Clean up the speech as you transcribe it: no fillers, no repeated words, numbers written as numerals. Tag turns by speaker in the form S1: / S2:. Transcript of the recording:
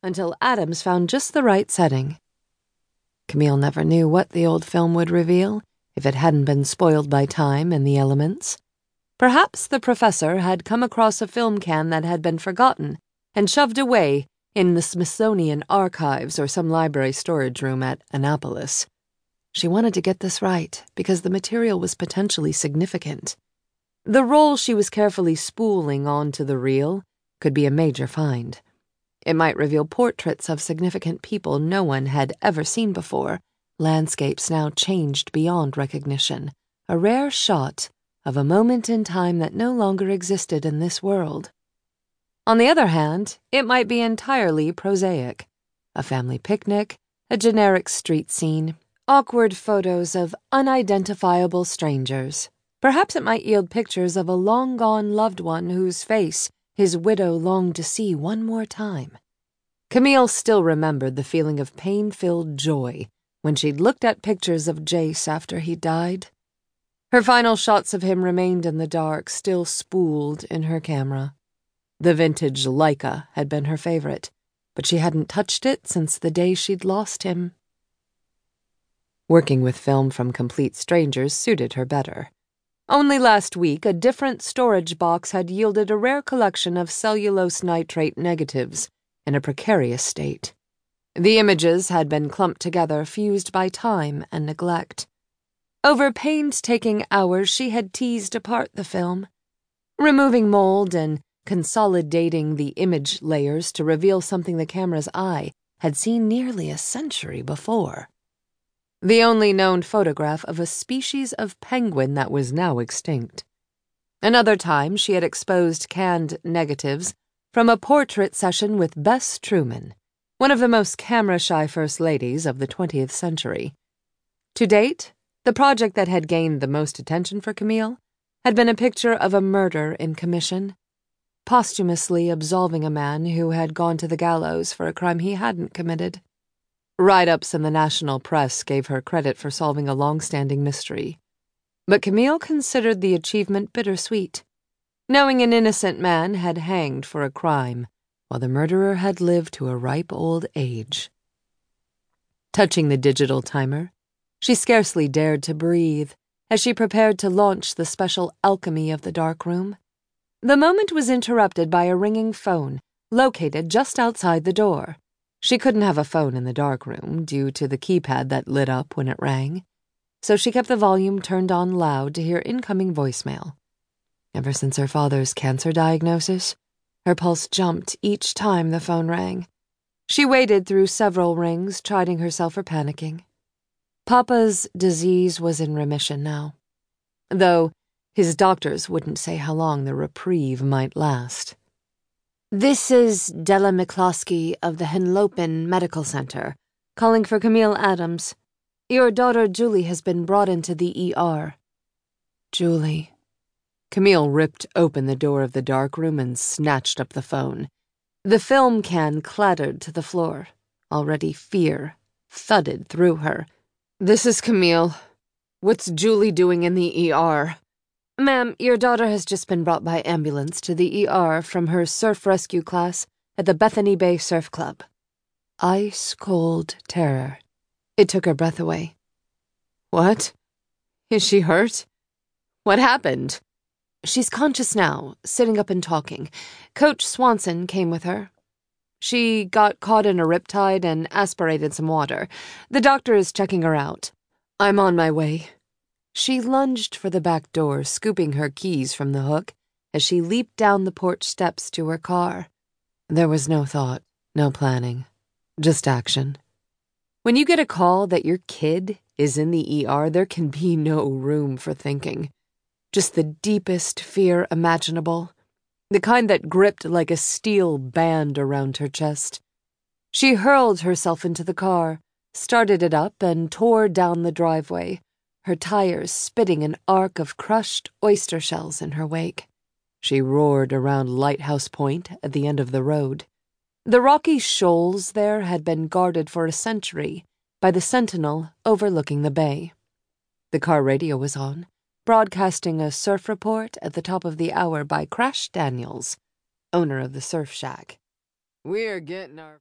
S1: until Adams found just the right setting. Camille never knew what the old film would reveal if it hadn't been spoiled by time and the elements. Perhaps the professor had come across a film can that had been forgotten and shoved away in the Smithsonian Archives or some library storage room at Annapolis. She wanted to get this right because the material was potentially significant. The roll she was carefully spooling onto the reel could be a major find. It might reveal portraits of significant people no one had ever seen before, landscapes now changed beyond recognition, a rare shot of a moment in time that no longer existed in this world. On the other hand, it might be entirely prosaic. A family picnic, a generic street scene, awkward photos of unidentifiable strangers. Perhaps it might yield pictures of a long-gone loved one whose face his widow longed to see one more time. Camille still remembered the feeling of pain-filled joy when she'd looked at pictures of Jace after he died. Her final shots of him remained in the dark, still spooled in her camera. The vintage Leica had been her favorite, but she hadn't touched it since the day she'd lost him. Working with film from complete strangers suited her better. Only last week, a different storage box had yielded a rare collection of cellulose nitrate negatives in a precarious state. The images had been clumped together, fused by time and neglect. Over painstaking hours, she had teased apart the film, removing mold and consolidating the image layers to reveal something the camera's eye had seen nearly a century before. The only known photograph of a species of penguin that was now extinct. Another time, she had exposed canned negatives from a portrait session with Bess Truman, one of the most camera-shy first ladies of the 20th century. To date, the project that had gained the most attention for Camille had been a picture of a murder in commission, posthumously absolving a man who had gone to the gallows for a crime he hadn't committed. Write-ups in the national press gave her credit for solving a long-standing mystery. But Camille considered the achievement bittersweet, knowing an innocent man had hanged for a crime, while the murderer had lived to a ripe old age. Touching the digital timer, she scarcely dared to breathe as she prepared to launch the special alchemy of the dark room. The moment was interrupted by a ringing phone, located just outside the door. She couldn't have a phone in the dark room due to the keypad that lit up when it rang, so she kept the volume turned on loud to hear incoming voicemail. Ever since her father's cancer diagnosis, her pulse jumped each time the phone rang. She waited through several rings, chiding herself for panicking. Papa's disease was in remission now, though his doctors wouldn't say how long the reprieve might last. "This is Della McCloskey of the Henlopen Medical Center, calling for Camille Adams. Your daughter Julie has been brought into the ER. Julie. Camille ripped open the door of the dark room and snatched up the phone. The film can clattered to the floor. Already fear thudded through her. "This is Camille. What's Julie doing in the ER? Ma'am, your daughter has just been brought by ambulance to the ER from her surf rescue class at the Bethany Bay Surf Club." Ice-cold terror. It took her breath away. "What? Is she hurt? What happened?" "She's conscious now, sitting up and talking. Coach Swanson came with her. She got caught in a riptide and aspirated some water. The doctor is checking her out. I'm on my way." She lunged for the back door, scooping her keys from the hook as she leaped down the porch steps to her car. There was no thought, no planning, just action. When you get a call that your kid is in the ER, there can be no room for thinking. Just the deepest fear imaginable, the kind that gripped like a steel band around her chest. She hurled herself into the car, started it up, and tore down the driveway, her tires spitting an arc of crushed oyster shells in her wake. She roared around Lighthouse Point at the end of the road. The rocky shoals there had been guarded for a century by the sentinel overlooking the bay. The car radio was on, broadcasting a surf report at the top of the hour by Crash Daniels, owner of the Surf Shack. "We're getting our